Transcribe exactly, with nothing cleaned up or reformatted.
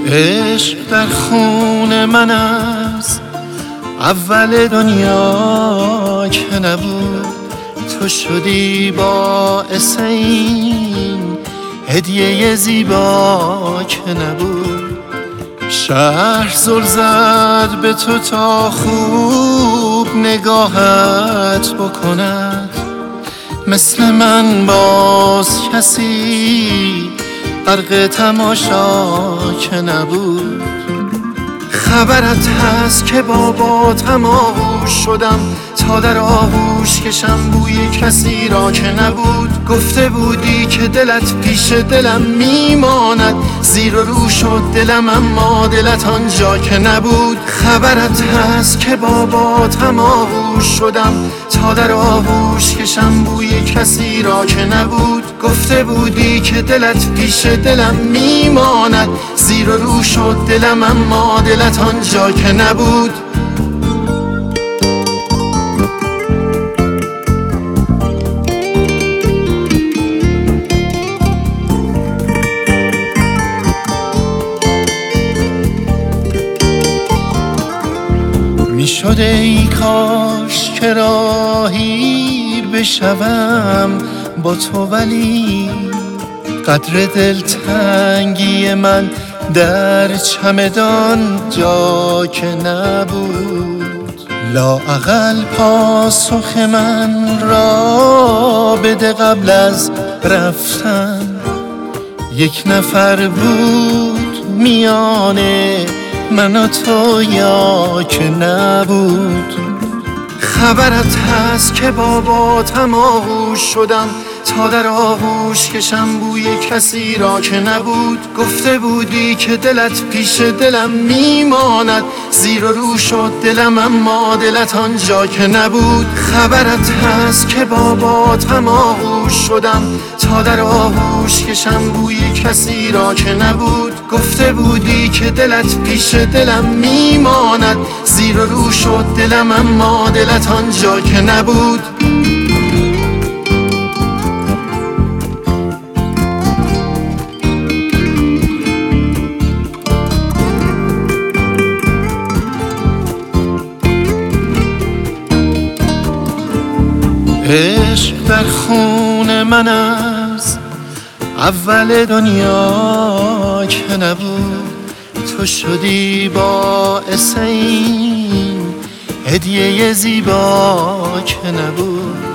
عشق در خون من از اول دنیا که نبود، تو شدی باعث این هدیه زیبا که نبود. شهر زل زد به تو تا خوب نگاهت بکند، مثل من باز کسی غرق تماشا که نبود. خبرت هست که با باتم آغوش شدم تا در آغوش کشم بوی کسی را که نبود. گفته بودی که دلت پیش دلم میماند، زیر و رو شد دلم اما دلت آنجا که نبود. خبرت هست که با باتم آغوش شدم تا در آغوش کشم بوی کسی را که نبود. گفته بودی که دلت پیش دلم میماند، زیر و رو شد دلم اما دلت آنجا که نبود. می شده ای کاش که راهی بشوم با تو، ولی قدر دلتنگی من در چمدان جا که نبود. لااقل پاسخ من را بده قبل از رفتن، یک نفر بود میانه من و تو یا که نبود. خبرت هست که با باتم آغوش شدم تا در آغوش کشم بوی کسی را که نبود. گفته بودی که دلت پیش دلم میماند، زیر و رو شد دلم اما دلت آنجا که نبود. خبرت هست که با باتم آغوش شدم تا در آغوش کشم بوی کسی را که نبود. گفته بودی که دلت پیش دلم میماند، زیر و رو شد دلم اما دلت آنجا که نبود. عشق در خون من از اول دنیا که نبود، تو شدی باعث این هدیه زیبا که نبود.